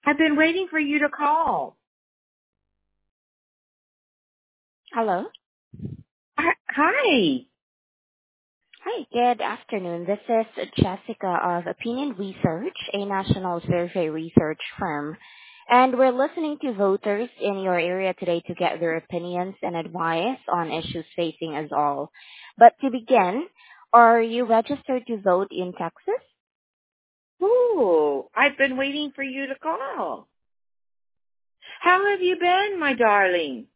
I've been waiting for you to call. Hello. Hi. Hi, good afternoon. This is Jessica of Opinion Research, a national survey research firm. And we're listening to voters in your area today to get their opinions and advice on issues facing us all. But to begin, are you registered to vote in Texas? Ooh, I've been waiting for you to call. How have you been, my darling?